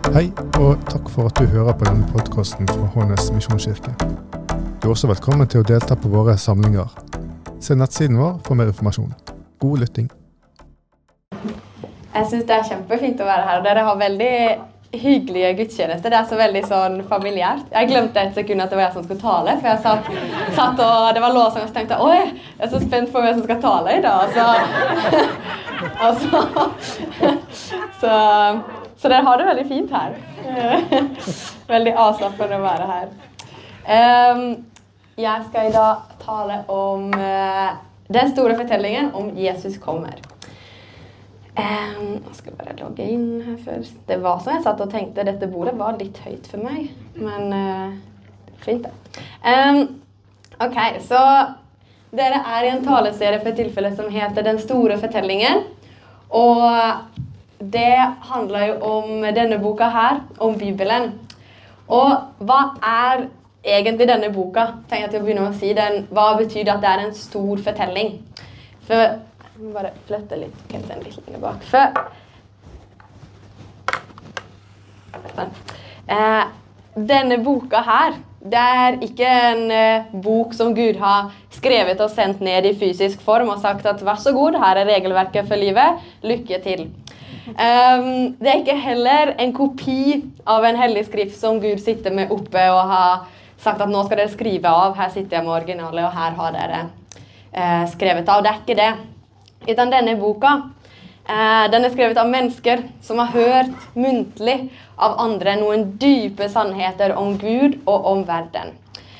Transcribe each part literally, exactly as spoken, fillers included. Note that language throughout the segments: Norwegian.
Hei, og takk for at du hører på denne podcasten fra Hånes Misjonskirke. Du er også velkommen til å delta på våre samlinger. Se nettsiden vår for mer informasjon. God lytting. Jeg synes det er kjempefint å være her. Dere har veldig hyggelige gudstjenester. Det er så veldig sånn familiært. Jeg glemte et sekund at det var jeg som skulle tale, for jeg satt, satt og det var låsang og så tenkte jeg, oi, jeg er så spent på hvem som skal tale i dag. Så, altså, så, så dere har det veldig fint her. Veldig avslappende å være her. Um, jeg skal i dag tale om uh, den store fortellingen om Jesus kommer. Um, jeg skal bare logge inn her først. Det var som jeg satt og tenkte, dette bordet var litt høyt for meg, men uh, fint det. Um, ok, så dere er i en taleserie for tilfelle som heter Den store fortellingen, og det handler jo om denne boka her, om Bibelen. Og hva er egentlig denne boka? Tenker jeg til å begynne med å si den. Hva betyr det at det er en stor fortelling? For jeg må bare flytte litt, kan jeg litt lenger bak. For sånn. Eh, denne boka her, det er ikke en eh, bok som Gud har skrevet og sendt ned i fysisk form og sagt at vær så god, her er regelverket for livet, lykke til. Um, det er ikke heller en kopi av en hellig skrift som Gud sitter med oppe og har sagt at nå skal dere skrive av, her sitter jeg med originalet og her har dere uh, skrevet av. Det er ikke det. Utan denne boka, uh, den er skrevet av mennesker som har hørt muntlig av andre noen dype sannheter om Gud og om verden.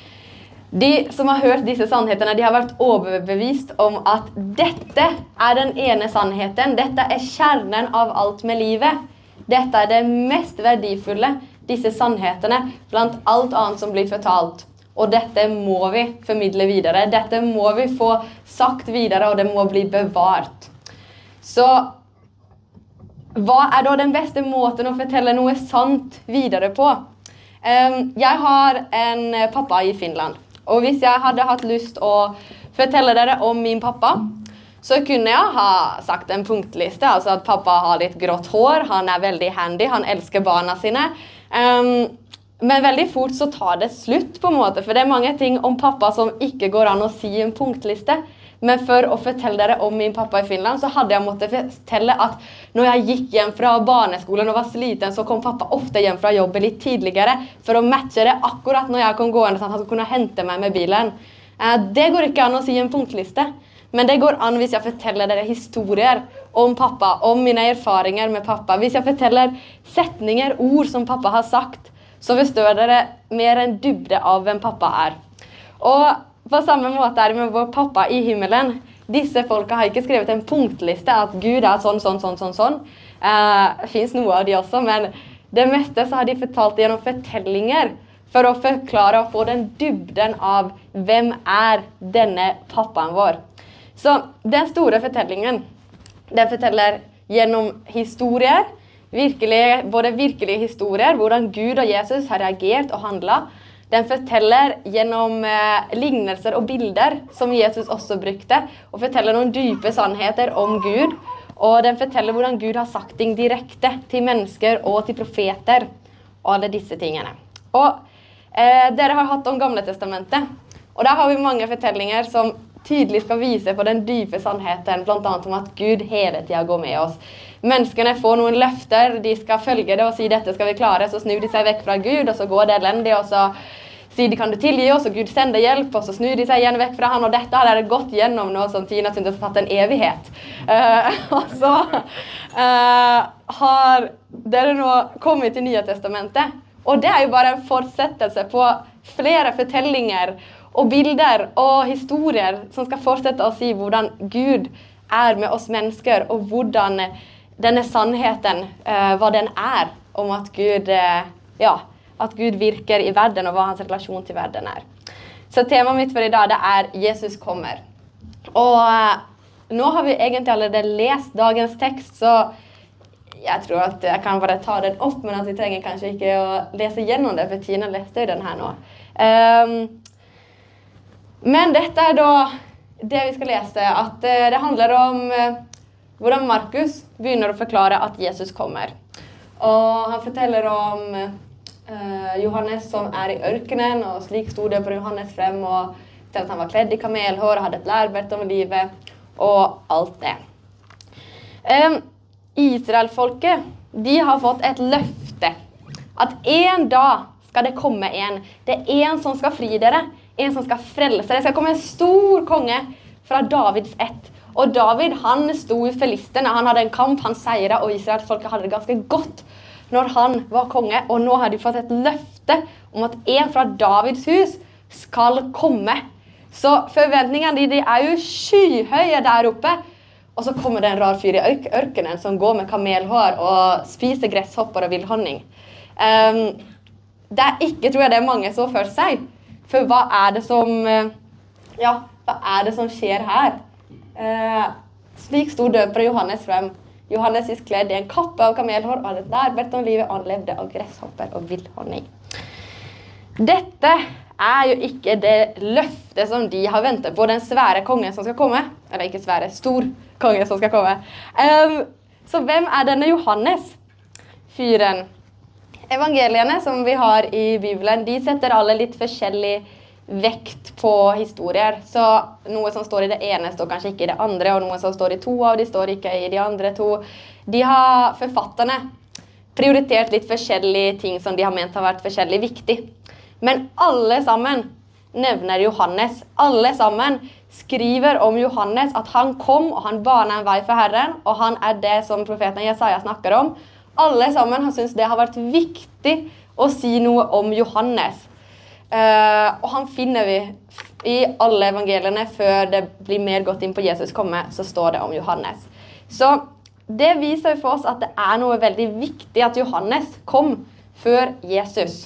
De som har hørt disse sannhetene, de har vært overbevist om at dette er den ene sannheten. Dette er kjernen av alt med livet. Dette er det mest verdifulle, disse sannhetene, blant alt annet som blir fortalt. Og dette må vi formidle videre. Dette må vi få sagt videre, og det må bli bevart. Så hva er da den beste måten å fortelle noe sant videre på? Jeg har en pappa i Finland. Og hvis jeg hadde hatt lyst å fortelle dere om min pappa, så kunne jeg ha sagt en punktliste, altså at pappa har litt grått hår, han er veldig handy, han elsker barna sine. Um, men veldig fort så tar det slutt på en måte, for det er mange ting om pappa som ikke går an å si i en punktliste. Men for å fortelle dere om min pappa i Finland, så hadde jeg måttet fortelle at når jeg gikk hjem fra barneskolen og var sliten, så kom pappa ofte hjem fra jobbet litt tidligere for å matche det akkurat når jeg kom gående, sånn at han kunne hente meg med bilen. Det går ikke an å si i en punktliste, men det går an hvis jeg forteller dere historier om pappa, om mine erfaringer med pappa. Hvis jeg forteller setninger, ord som pappa har sagt, så forstår dere mer en dybde av hvem pappa er. Og på samme måte er det med vår pappa i himmelen. Disse folka har ikke skrevet en punktliste at Gud er sånn, sånn, sånn, sånn, sånn. Uh, det finnes noe av de også, men det meste så har de fortalt gjennom fortellinger for å forklare og få den dybden av hvem er denne pappaen vår. Så den store fortellingen, den forteller gjennom historier, virkelig, både virkelige historier, hvordan Gud og Jesus har reagert og handlet. Den forteller gjennom eh, lignelser og bilder som Jesus også brukte, og forteller noen dype sannheter om Gud. Og den forteller hvordan Gud har sagt ting direkte til mennesker og til profeter, og alle disse tingene. Og eh, dere har hatt om Gamle Testamentet, og der har vi mange fortellinger som tydelig skal vise på den dype sannheten, blant annet om at Gud hele tiden går med oss. Menneskene får noen løfter, de skal følge det og si dette skal vi klare, så snur de seg vekk fra Gud, og så går det elendig, og så sier de kan du tilgi oss, og Gud sender hjelp, og så snur de seg igjen vekk fra han, og dette har dere gått gjennom nå som Tina synes har tatt en evighet. Uh, og så uh, har dere nå kommet til Nye Testamentet, og det er jo bare en fortsettelse på flere fortellinger og bilder og historier som skal fortsette å si hvordan Gud er med oss mennesker, og hvordan denne sannheten, uh, hva den er, om at Gud, uh, ja, at Gud virker i verden, og hva hans relasjon til verden er. Så temaet mitt for i dag, det er Jesus kommer. Og uh, nå har vi egentlig allerede lest dagens tekst, så jeg tror at jeg kan bare ta den opp, men at vi trenger kanskje ikke å lese gjennom det, for Tina leste jo den her nå. Um, men dette er da det vi skal lese, at uh, det handler om uh, hvordan Markus begynner å forklare at Jesus kommer. Og han forteller om uh, Johannes som er i ørkenen, og slik stod det på Johannes frem, og til at han var kledd i kamelhår, og hadde et lærbelt om livet, og alt det. Um, Israel-folket, de har fått et løfte, at en dag skal det komme en. Det er en som skal fri dere, en som skal frelse. Det skal komme en stor konge fra Davids ett. Og David, han stod i Filistene, han hadde en kamp, han seiret, og Israelsfolket hadde det ganske godt når han var konge. Og nå har de fått et løfte om at en fra Davids hus skal komme. Så forventningene de, de er jo skyhøye der oppe. Og så kommer det en rar fyr i ørkenen som går med kamelhår og spiser gresshopper og villhonning. Um, det er ikke, tror jeg, det er mange så for seg. For hva er det som, ja, hva er det som skjer her? Uh, slik stod døper Johannes frem. Johannes gikk kledd i en kappe av kamelhår og hadde et lærbelt om livet, og han levde av gresshopper og villhonning. Dette er jo ikke det løftet som de har ventet på, den svære kongen som skal komme. Eller ikke svære, stor kongen som skal komme. Um, så hvem er denne Johannes? Fyren. Evangeliene som vi har i Bibelen, de setter alle litt forskjellig vekt på historier. Så noe som står i det ene står kanskje ikke i det andre, og noe som står i to av de står ikke i de andre to. De har forfatterne prioritert litt forskjellige ting som de har ment har vært forskjellig viktig. Men alle sammen nevner Johannes. Alle sammen skriver om Johannes, at han kom og han banet en vei for Herren, og han er det som profeten Jesaja snakker om. Alle sammen har syntes det har vært viktig å si noe om Johannes. Uh, og han finner vi i alle evangeliene før det blir mer gått inn på Jesus komme, så står det om Johannes. Så det viser for oss at det er noe veldig viktig at Johannes kom før Jesus.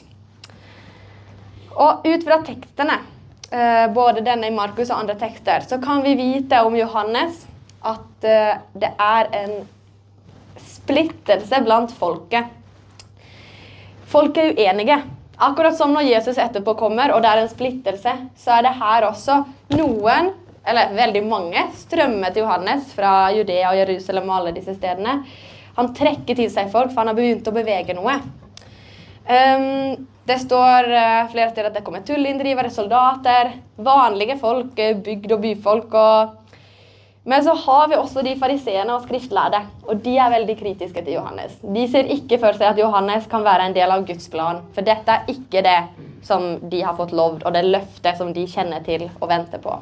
Og ut fra tekstene, uh, både denne i Markus og andre tekster, så kan vi vite om Johannes at uh, det er en splittelse blant folket. Folk er uenige. Akkurat som når Jesus etterpå kommer, og det er en splittelse, så er det her også noen, eller veldig mange, strømmer til Johannes fra Judea og Jerusalem og alle disse stedene. Han trekker til seg folk, for han har begynt å bevege noe. Um, det står uh, flere steder at det kommer tullindrivere, soldater, vanlige folk, bygd- og byfolk, og men så har vi også de fariseerne og skriftlærde, og de er veldig kritiske til Johannes. De ser ikke for seg at Johannes kan være en del av Guds plan, for dette er ikke det som de har fått lovd, og det løftet som de kjenner til og venter på.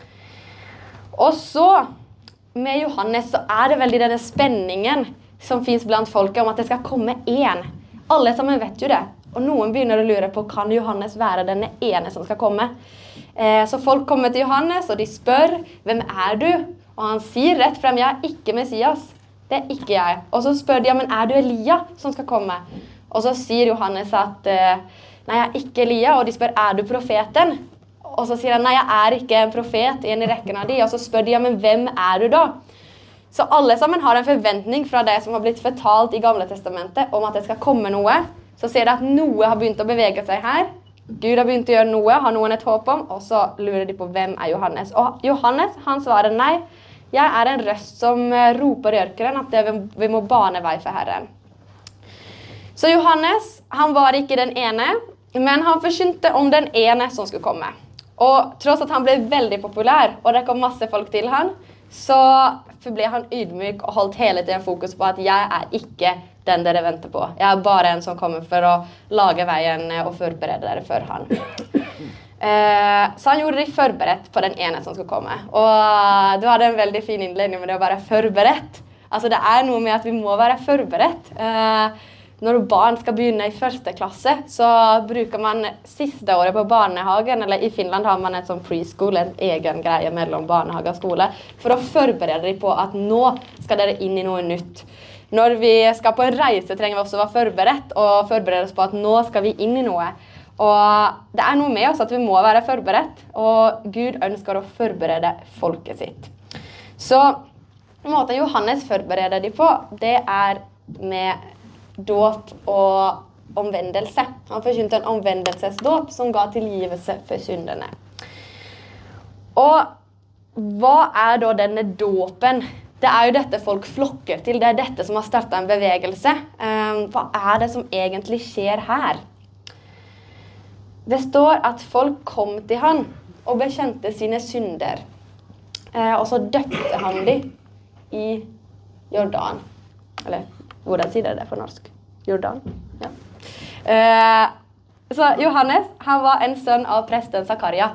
Og så, med Johannes, så er det veldig denne spenningen som finnes blant folket om at det skal komme en. Alle sammen vet jo det, og noen begynner å lure på, kan Johannes være denne ene som skal komme? Eh, så folk kommer til Johannes, og de spør, hvem er du? Og han sier rett frem, jeg er ikke Messias, det er ikke jeg. Og så spør de, ja, men er du Elia som skal komme? Og så sier Johannes at, nei, jeg er ikke Elia, og de spør, er du profeten? Og så sier han, nei, jeg er ikke en profet, en i rekken av de. Og så spør de, ja, men hvem er du da? Så alle sammen har en forventning fra det som har blitt fortalt i Gamle Testamentet, om at det skal komme noe. Så ser de at noe har begynt å bevege seg her. Gud har begynt å gjøre noe, har noen et håp om, og så lurer de på hvem er Johannes. Og Johannes, han svarer nei, jeg er en røst som roper i ørkenen at det vi må bane vei for Herren. Så Johannes, han var ikke den ene, men han forsynte om den ene som skulle komme. Og tross at han ble veldig populær, og det kom masse folk til han, så ble han ydmyk og holdt hele tiden fokus på at jeg er ikke den dere venter på. Jeg er bare en som kommer for å lage veien og forberede dere for han. Uh, så han gjorde de forberedt på den ene som skulle komme. Og du hadde en veldig fin innledning med det å være forberedt. Altså det er noe med at vi må være forberedt. Uh, når barn skal begynne i første klasse, så bruker man siste året på barnehagen, eller i Finland har man et sånn preschool, en egen greie mellom barnehage og skole, for å forberede dem på at nå skal dere inn i noe nytt. Når vi skal på en reise trenger vi også være forberedt, og forberede oss på at nå skal vi inn i noe. Og det er noe med oss at vi må være forberedt, og Gud ønsker å forberede folket sitt. Så måten Johannes forbereder de på, det er med dåp og omvendelse. Han forsynte en omvendelsesdåp som ga tilgivelse for syndene. Og hva er da denne dåpen? det er jo dette folk flokker til, det er dette som har startet en bevegelse. Um, hva er det som egentlig skjer her? Det står at folk kom til han og bekjente sine synder. Uh, og så døpte han de i Jordan. Eller, hvordan sier det det på norsk? Jordan? Ja. Uh, så Johannes, han var en sønn av presten Zakaria.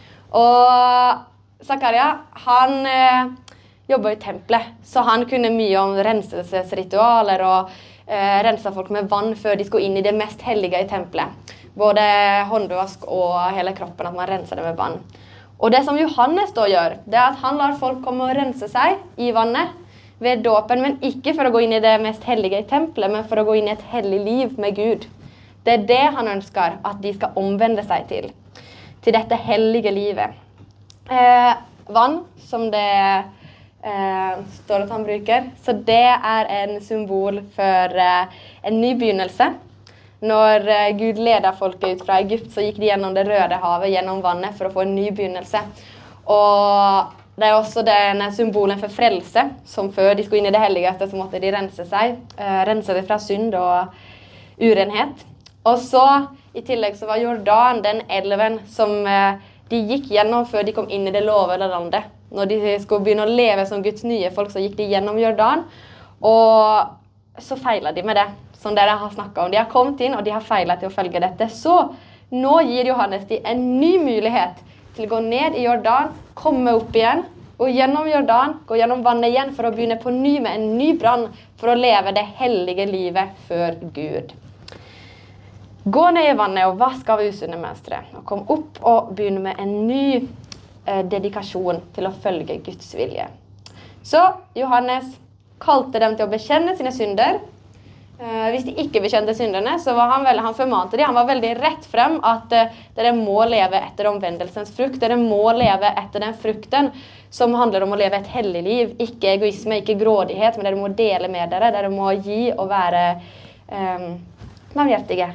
Og Zakaria, han... Uh, jobbet i tempelet, så han kunne mye om renselsesritualer og eh, rense folk med vann før de skulle inn i det mest hellige i tempelet. Både håndvask og hele kroppen, at man renser det med vann. Og det som Johannes da gjør, det er at han lar folk komme og rense seg i vannet ved dåpen, men ikke for å gå inn i det mest hellige i tempelet, men for å gå inn i et hellig liv med Gud. Det er det han ønsker at de skal omvende seg til, til dette hellige livet. Eh, vann, som det Uh, står at han bruker. Så det er en symbol for uh, en ny begynnelse. Når uh, Gud leder folket ut fra Egypt, så gikk de gjennom det røde havet, gjennom vannet, for å få en ny begynnelse. Og det er også denne symbolen for frelse, som før de skulle inn i det helligste, så måtte de rense seg. Uh, rense det fra synd og urenhet. Og så, i tillegg, så var Jordan den elven som uh, de gikk gjennom før de kom inn i det lovede landet. Når de skulle begynne å leve som Guds nye folk, så gikk de gjennom Jordan, og så feilet de med det, som dere har snakket om. De har kommet inn, og de har feilet til å følge dette. Så nå gir Johannes de en ny mulighet til å gå ned i Jordan, komme opp igjen, gå gjennom Jordan, gå gjennom vannet igjen, for å begynne på ny med en ny brann, for å leve det hellige livet før Gud. Gå ned i vannet og vask av usunne mønstre, og kom opp og begynne med en ny dedikasjon til å følge Guds vilje. Så Johannes kalte dem til å bekjenne sine synder. Eh, hvis de ikke bekjente synderne, så var han, veldig, han formante de. Han var veldig rett frem at eh, dere må leve etter omvendelsens frukt. Dere må leve etter den frukten som handler om å leve et hellig liv. Ikke egoisme, ikke grådighet, men dere må dele med dere. Dere må gi og være eh, navhjertige.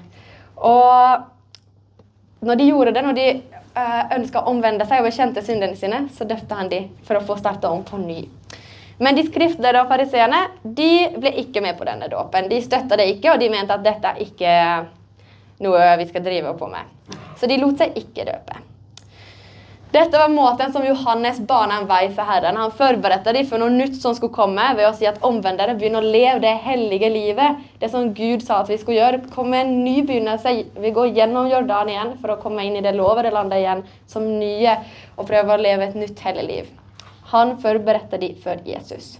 Og når de gjorde det, når de ønsket å omvende seg og bekjente syndene sine, så døpte han de for å få startet om på ny. Men de skriftlærde og fariseerne, de ble ikke med på denne dåpen. De støttet det ikke, og de mente at dette er ikke noe vi skal drive på med. Så de lot seg ikke døpe. Dette var måten som Johannes bana en vei for Herren. Han forberedte de for noe nytt som skulle komme, ved å si at omvendere begynner å leve det hellige livet. Det som Gud sa at vi skulle gjøre. Komme en ny begynnelse. Vi går gjennom Jordan igjen for å komme inn i det lovede landet igjen som nye, og prøve å leve et nytt hellig liv. Han forberedte de for Jesus.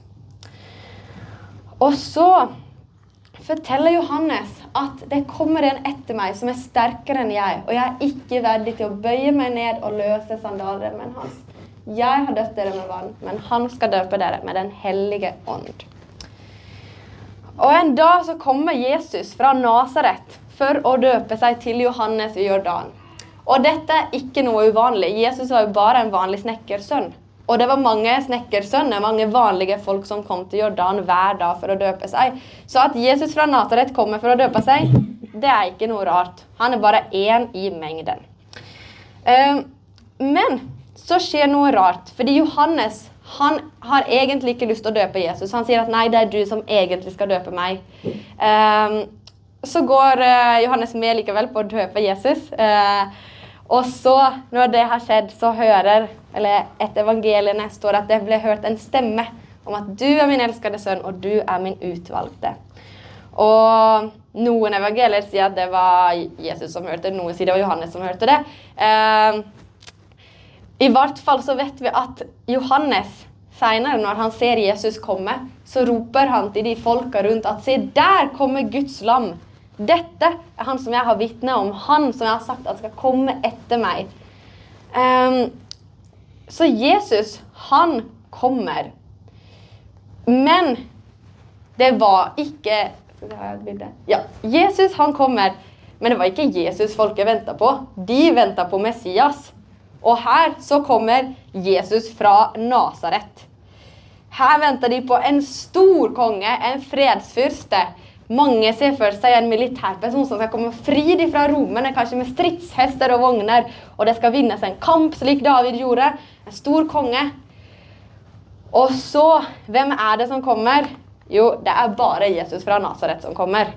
Og så forteller Johannes at det kommer en etter meg som er sterkere enn jeg, og jeg er ikke verdig til å bøye meg ned og løse sandalremmen hans. Jeg har døpt dere med vann, men han skal døpe dere med den hellige ånd. Og en dag så kommer Jesus fra Nazaret for å døpe seg til Johannes i Jordan. Og dette er ikke noe uvanlig. Jesus var jo bare en vanlig snekkersønn. Og det var mange snekkersønner, mange vanlige folk som kom til Jordan hver dag for å døpe seg. Så at Jesus fra Nazaret kommer for å døpe seg, det er ikke noe rart. Han er bare en i mengden. Um, men så skjer noe rart, fordi Johannes, han har egentlig ikke lyst til å døpe Jesus. Han sier at nei, det er du som egentlig skal døpe meg. Um, så går uh, Johannes med likevel på å døpe Jesus. Uh, Og så, når det har skjedd, så hører, eller et evangeliene står at det ble hørt en stemme om at du er min elskede sønn, og du er min utvalgte. Og noen evangelier sier at det var Jesus som hørte det, noen sier det var Johannes som hørte det. Eh, I hvert fall så vet vi at Johannes, senere når han ser Jesus komme, så roper han til de folka rundt at se, der kommer Guds lam. Dette er han som jeg har vittnet om, han som jeg har sagt at skal komme etter meg. Um, så Jesus, han kommer. Men det var ikke... Ja, Jesus, han kommer. Men det var ikke Jesus folket ventet på. De ventet på Messias. Og her så kommer Jesus fra Nazaret. Her venter de på en stor konge, en fredsfyrste. Mange ser for seg en militærperson som skal komme fri fra romerne, kanskje med stridshester og vogner, og det skal vinnes en kamp slik David gjorde, en stor konge. Og så, hvem er det som kommer? Jo, det er bare Jesus fra Nazaret som kommer.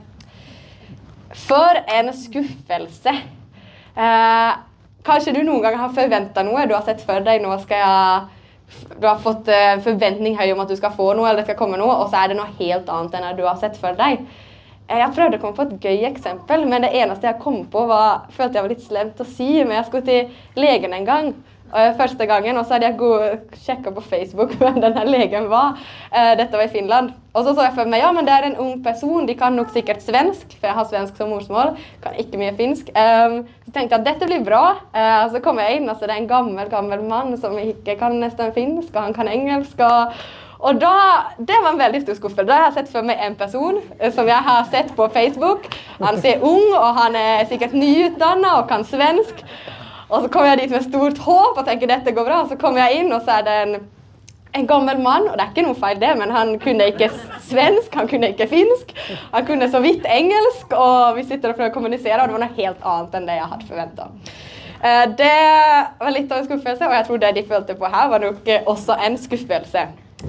For en skuffelse. Eh, kanskje du noen gang har forventet noe, du har sett for deg, nå skal jeg, du har fått eh, forventning høy om at du skal få noe, eller det skal komme noe, og så er det noe helt annet enn det du har sett for deg. Eh, jeg prøvde å komme på et gøy eksempel, men det eneste jeg kom på var, følte jeg var litt slemt å si, men jeg skulle til legen en gang, første gangen, og så hadde jeg sjekket på Facebook hvem denne legen var. Dette var i Finland. Og så så jeg for meg, ja, men det er en ung person, de kan nok sikkert svensk, for jeg har svensk som morsmål, kan ikke mye finsk. Um, så tenkte jeg at dette blir bra. Uh, så kom jeg inn, altså det er en gammel, gammel mann som ikke kan nesten finsk, og han kan engelsk, og, og da, det var en veldig stor skuffelse. Da har jeg sett for meg en person uh, som jeg har sett på Facebook. Han ser ung, og han er sikkert nyutdannet, og kan svensk. Og så kom jeg dit med stort håp og tenkte dette går bra. Og så kom jeg inn, og så er det en, en gammel mann, og det er ikke noe feil det, men han kunne ikke svensk, han kunne ikke finsk, han kunne så vidt engelsk, og vi sitter og prøver å kommunisere, og det var noe helt annet enn det jeg hadde forventet. Det var litt av en skuffelse, og jeg tror det de følte på her var nok også en skuffelse.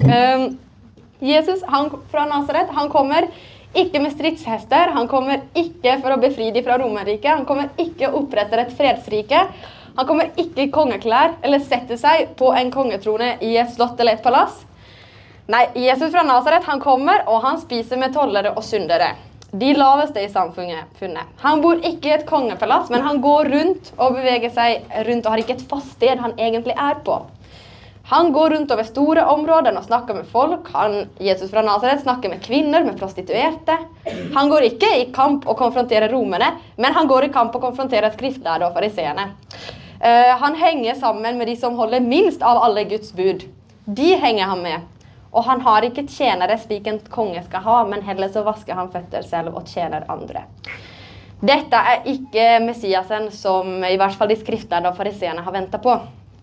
Jesus, han fra Nazaret, han kommer ikke med stridshester, han kommer ikke for å befri de fra Romerriket, han kommer ikke å opprette et fredsrike, han kommer ikke i kongeklær eller sette seg på en kongetrone i et slott eller et palass. Nei, Jesus fra Nazaret, han kommer og han spiser med tollere og syndere. De laveste i samfunnet. Han bor ikke i et kongepalass, men han går rundt og beveger seg rundt og har ikke et fast sted han egentlig er på. Han går rundt over store områder og snakker med folk. Han, Jesus fra Nazaret, snakker med kvinner, med prostituerte. Han går ikke i kamp og konfronterer romerne, men han går i kamp og konfronterer skriftlærde og fariseerne. Uh, han henger sammen med de som holder minst av alle Guds bud. De henger han med. Og han har ikke tjenere slik en konge skal ha, men heller så vasker han føtter selv og tjener andre. Dette er ikke Messiasen som i hvert fall de skriftlærde og fariseerne har ventet på.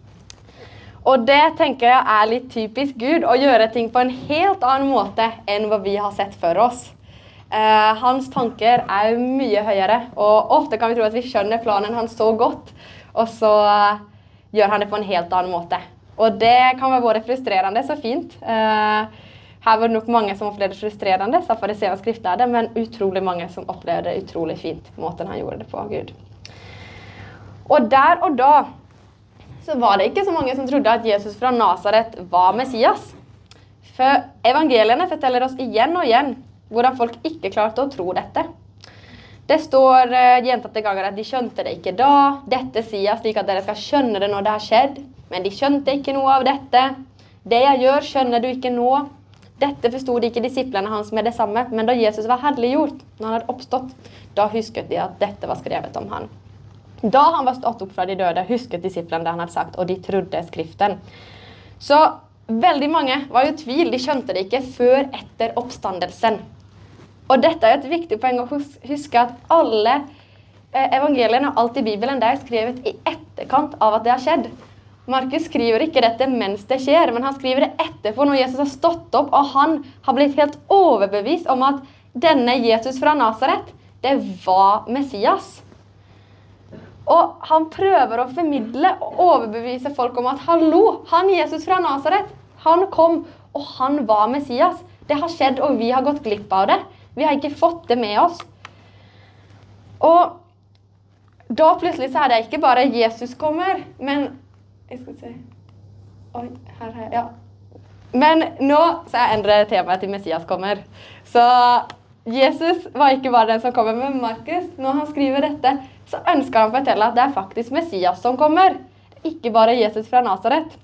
Og det tenker jeg er litt typisk Gud, å gjøre ting på en helt annen måte enn hva vi har sett for oss. Uh, hans tanker er mye høyere, og ofte kan vi tro at vi skjønner planen hans så godt, og så uh, gjør han det på en helt annen måte. Og det kan være både frustrerende, så fint. Uh, her var det nok mange som opplevde det frustrerende, sa fariseerne og skriftlærde, men utrolig mange som opplevde det utrolig fint, måten han gjorde det på, Gud. Og der og da, så var det ikke så mange som trodde at Jesus fra Nazaret var Messias. For evangeliene forteller oss igjen og igjen hvordan folk ikke klarte å tro dette. Det står uh, gjentatte ganger at de skjønte det ikke da. Dette sier slik at dere skal skjønne det når det har skjedd. Men de skjønte ikke noe av dette. Det jeg gjør skjønner du ikke nå. Dette forstod ikke disiplene hans med det samme. Men da Jesus var herliggjort, når han hadde oppstått, da husket de at dette var skrevet om han. Da han var stått opp fra de døde, husket disiplene det han hadde sagt, og de trodde skriften. Så veldig mange var jo tvil, de skjønte det ikke før etter oppstandelsen. Og dette er et viktig poeng å huske at alle evangeliene og alt i Bibelen det er skrevet i etterkant av at det har skjedd. Markus skriver ikke dette mens det skjer, men han skriver det etterpå når Jesus har stått opp, og han har blitt helt overbevist om at denne Jesus fra Nazaret, det var Messias. Og han prøver å formidle og overbevise folk om at hallo, han Jesus fra Nazaret, han kom og han var Messias. Det har skjedd og vi har gått glipp av det. Vi har ikke fått det med oss. Og da plutselig så er det ikke bare Jesus kommer, men jeg skal se. Oi, her, her, ja. Men nå så er endre temaet til Messias kommer. Så Jesus var ikke bare den som kommer med Markus. Når han skriver dette, så ønsker han å fortelle at det er faktisk Messias som kommer. Ikke bare Jesus fra Nazaret.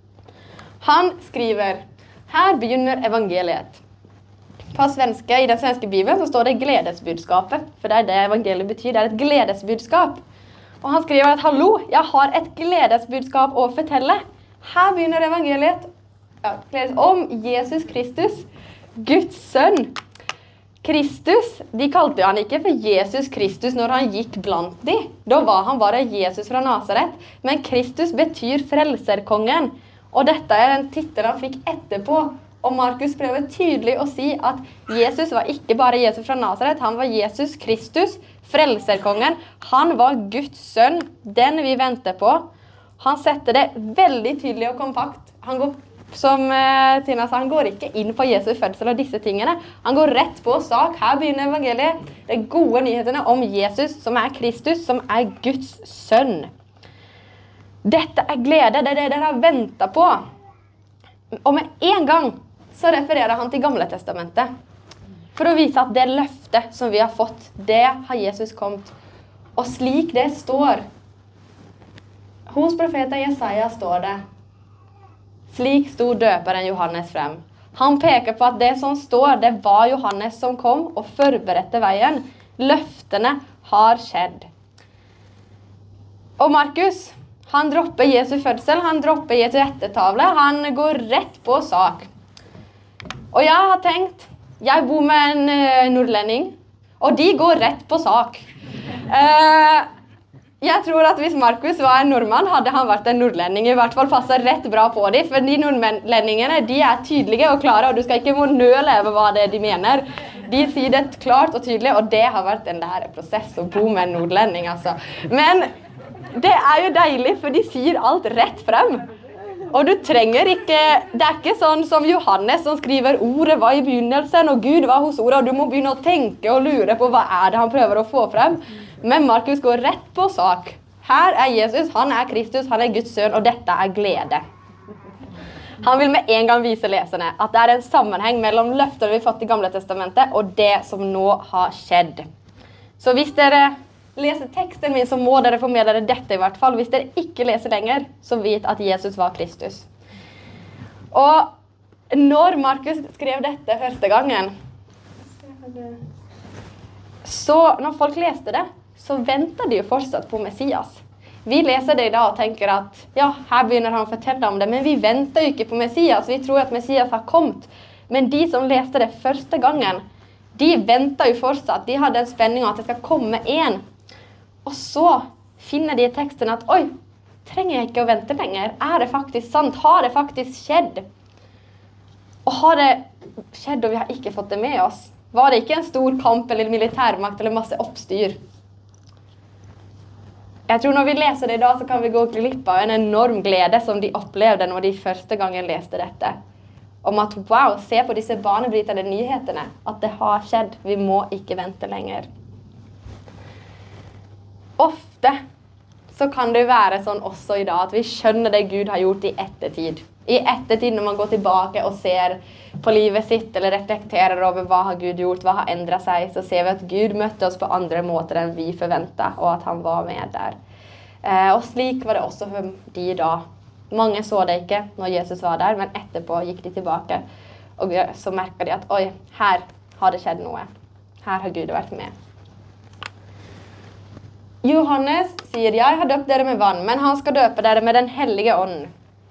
Han skriver, her begynner evangeliet. På svenske, i den svenske bibelen så står det gledesbudskapet. For det er det evangeliet betyr, det er et gledesbudskap. Og han skriver at, hallo, jeg har et gledesbudskap å fortelle. Her begynner evangeliet ja, om Jesus Kristus, Guds sønn. Kristus, de kalte han ikke for Jesus Kristus når han gikk blant de. Da var han bare Jesus fra Nazaret. Men Kristus betyr frelserkongen. Og dette er en titel han fikk etterpå. Og Markus prøver tydelig å si at Jesus var ikke bare Jesus fra Nazaret. Han var Jesus Kristus, frelserkongen. Han var Guds sønn, den vi venter på. Han setter det veldig tydelig og kompakt. Han går som eh, Tina sa, han går ikke inn på Jesu fødsel og disse tingene. Han går rett på sak. Her begynner evangeliet. Det er gode nyhetene om Jesus, som er Kristus, som er Guds sønn. Dette er glede, det er det dere har ventet på. Og med en gang så refererer han til Gamle testamentet. For å vise at det løftet som vi har fått, det har Jesus kommet. Og slik det står, hos profeten Jesaja står det, slik stod døperen Johannes frem. Han peker på at det som står, det var Johannes som kom og forberedte veien. Løftene har skjedd. Og Markus, han dropper Jesu fødsel, han dropper Jesu ettertavle, han går rett på sak. Og jeg har tenkt, jeg bor med en uh, nordlending, og de går rett på sak. Uh, Jeg tror at hvis Markus var en nordmann, hadde han vært en nordlending. I hvert fall passer rett bra på dem, for de nordlendingene, de er tydelige og klare, og du skal ikke må nøle over hva det er de mener. De sier det klart og tydelig, og det har vært en læreprosess å bo med en nordlending, altså. Men det er jo deilig, for de sier alt rett frem. Og du trenger ikke, det er ikke sånn som Johannes som skriver ordet var i begynnelsen, og Gud var hos ordet, og du må begynne å tenke og lure på hva er det han prøver å få frem. Men Markus går rett på sak. Her er Jesus, han er Kristus, han er Guds sønn, og dette er glede. Han vil med en gang vise leserne at det er en sammenheng mellom løfter vi har fått i Gamle testamentet og det som nå har skjedd. Så hvis dere leser teksten min, så må dere få med dere dette i hvert fall. Hvis dere ikke leser lenger, så vet at Jesus var Kristus. Og når Markus skrev dette første gangen, så når folk leste det, så venter de jo fortsatt på Messias. Vi leser det i dag og tenker at, ja, her begynner han å fortelle om det, men vi venter jo ikke på Messias. Vi tror at Messias har kommet. Men de som leste det første gangen, de venter jo fortsatt. De hadde en spenning om at det skal komme en. Og så finner de i teksten at, oi, trenger jeg ikke å vente lenger? Er det faktisk sant? Har det faktisk skjedd? Og har det skjedd og vi har ikke fått det med oss? Var det ikke en stor kamp eller militærmakt eller masse oppstyr? Jeg tror når vi leser det i dag, så kan vi gå glipp av en enorm glede som de opplevde når de første gangen leste dette. Om at, wow, se på disse banebrytende nyhetene, at det har skjedd, vi må ikke vente lenger. Ofte så kan det være sånn også i dag, at vi skjønner det Gud har gjort i ettertid. I ettertid når man går tilbake og ser på livet sitt, eller reflekterer over hva har Gud gjort, hva har endret seg, så ser vi at Gud møtte oss på andre måter enn vi forventet, og at han var med der. Eh, og slik var det også for de da. Mange så det ikke når Jesus var der, men etterpå gikk de tilbake, og så merket de at, oi, her har det skjedd noe. Her har Gud vært med. Johannes sier, jeg har døpt dere med vann, men han skal døpe dere med den hellige ånden.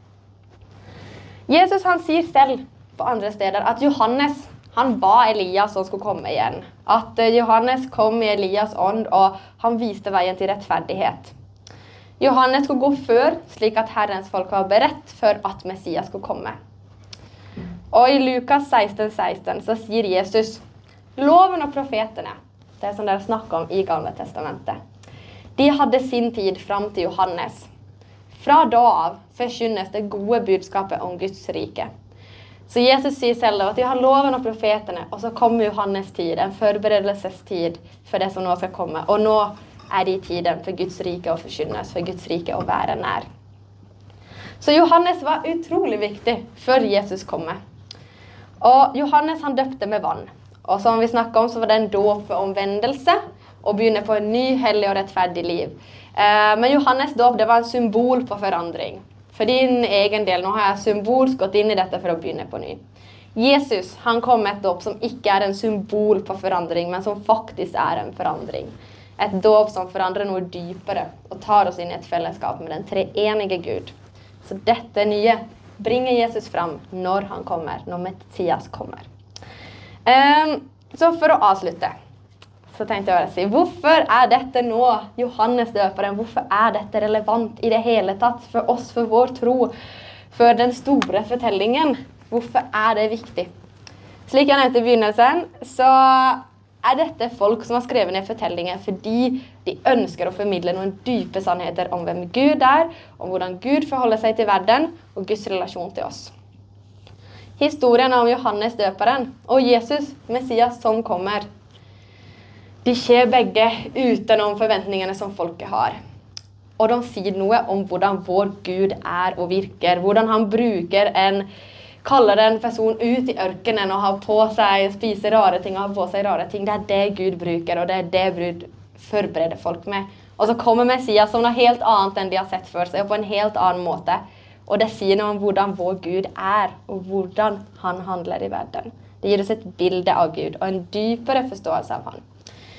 Jesus han sier selv på andre steder at Johannes, han ba Elias som skulle komme igjen. At Johannes kom i Elias ånd, og han viste veien til rettferdighet. Johannes skulle gå før, slik at Herrens folk var beredt for at Messias skulle komme. Og i Lukas seksten seksten så sier Jesus, loven og profetene, det er som dere snakker om i Gamle testamentet, de hadde sin tid fram til Johannes. Fra da av forkynnes det gode budskapet om Guds rike. Så Jesus sier selv at de har loven og profetene, og så kommer Johannes tid, en forberedelsestid for det som nå skal komme. Og nå er det tiden for Guds rike å forkynnes, for Guds rike å være nær. Så Johannes var utrolig viktig før Jesus kommer. Og Johannes han døpte med vann. Og som vi snakket om, så var det en dåp for omvendelse, og begynne på en ny, hellig og rettferdig liv. Eh, men Johannes dåp, det var en symbol på forandring. For din egen del, nå har jeg symbolsk gått inn i dette for å begynne på ny. Jesus, han kom med et dåp som ikke er en symbol på forandring, men som faktisk er en forandring. Et dåp som forandrer noe dypere, og tar oss inn i et fellesskap med den treenige Gud. Så dette nye bringer Jesus fram når han kommer, når Messias kommer. Eh, så for å avslutte, så tenkte jeg å si, hvorfor er dette nå Johannes døperen? Hvorfor er dette relevant i det hele tatt for oss, for vår tro, for den store fortellingen? Hvorfor er det viktig? Slik jeg nevnte i begynnelsen, så er dette folk som har skrevet ned fortellinger fordi de ønsker å formidle noen dype sannheter om hvem Gud er, om hvordan Gud forholder seg til verden og Guds relasjon til oss. Historien om Johannes døperen og Jesus, Messias, som kommer. De skjer begge utenom forventningene som folket har. Og de sier noe om hvordan vår Gud er og virker. Hvordan han bruker en, kaller en person ut i ørkenen og har på seg, spiser rare ting og har på seg rare ting. Det er det Gud bruker, og det er det Gud forbereder folk med. Og så kommer Messias som noe helt annet enn de har sett før seg, og på en helt annen måte. Og det sier noe om hvordan vår Gud er, og hvordan han handler i verden. Det gir oss et bilde av Gud, og en dypere forståelse av han.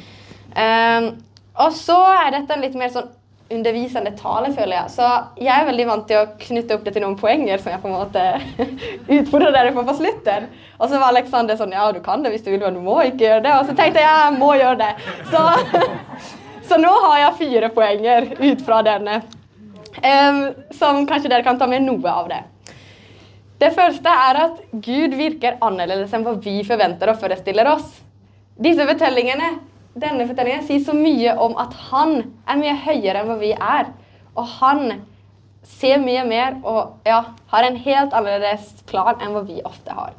Um, og så er dette en litt mer sånn undervisende tale, føler jeg. Så jeg er veldig vant til å knytte opp det til noen poenger som jeg på en måte utfordrer dere på på slutten. Og så var Alexander sånn, ja, du kan det hvis du vil, men du må ikke gjøre det. Og så tenkte jeg, ja, jeg må gjøre det. Så, så nå har jeg fire poenger ut fra denne, um, som kanskje dere kan ta med noe av det. Det første er at Gud virker annerledes enn hva vi forventer og forestiller oss. Disse fortellingene, Denne fortellingen sier så mye om at han er mye høyere enn hva vi er. Og han ser mye mer og ja, har en helt annerledes plan enn hva vi ofte har.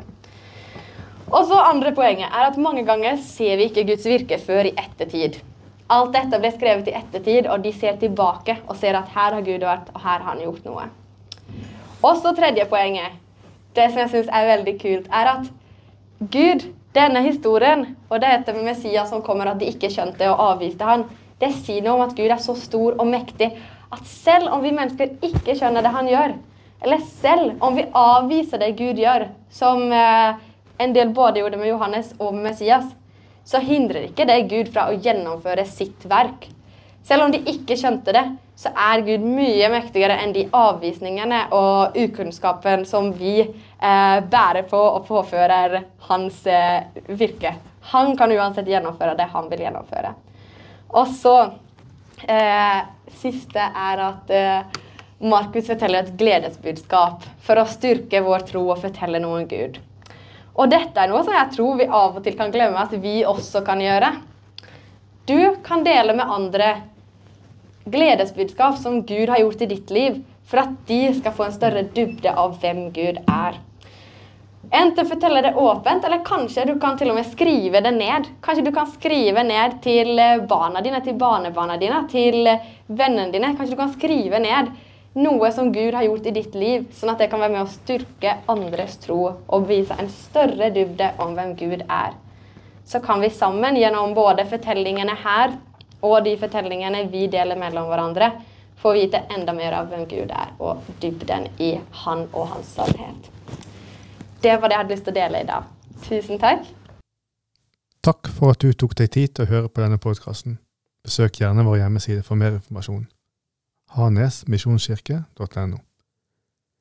Og så andre poenget er at mange ganger ser vi ikke Guds virke før i ettertid. Alt dette ble skrevet i ettertid, og de ser tilbake og ser at her har Gud vært, og her har han gjort noe. Og så tredje poenget, det som jeg synes er veldig kult, er at Gud, denne historien, og det heter med Messias som kommer at de ikke skjønte og avviste han, det sier noe om at Gud er så stor og mektig, at selv om vi mennesker ikke skjønner det han gjør, eller selv om vi avviser det Gud gjør, som eh, en del både gjorde med Johannes og med Messias, så hindrer ikke det Gud fra å gjennomføre sitt verk. Selv om de ikke skjønte det, så er Gud mye mektigere enn de avvisningene og ukunnskapen som vi eh, bærer på og påfører hans eh, virke. Han kan uansett gjennomføre det han vil gjennomføre. Og så, eh, siste er at eh, Markus forteller et gledesbudskap for å styrke vår tro og fortelle noe om Gud. Og dette er noe som jeg tror vi av og til kan glemme at vi også kan gjøre. Du kan dele med andre gledesbudskap som Gud har gjort i ditt liv, for at de skal få en større dybde av hvem Gud er. Enten fortelle det åpent, eller kanskje du kan til og med skrive det ned. Kanskje du kan skrive ned til barna dine, til barnebarna dine, til vennene dine. Kanskje du kan skrive ned noe som Gud har gjort i ditt liv, sånn at det kan være med å styrke andres tro og vise en større dybde om hvem Gud er. Så kan vi sammen gjennom både fortellingene her og de fortellingene vi deler mellom hverandre, få vite enda mer av hvem Gud er, og dybden i han og hans sannhet. Det var det jeg hadde lyst til å dele i dag. Tusen takk. Takk for at du tok deg tid til å høre på denne podcasten. Besøk gjerne vår hjemmeside for mer informasjon. hanes misjonskirke punktum no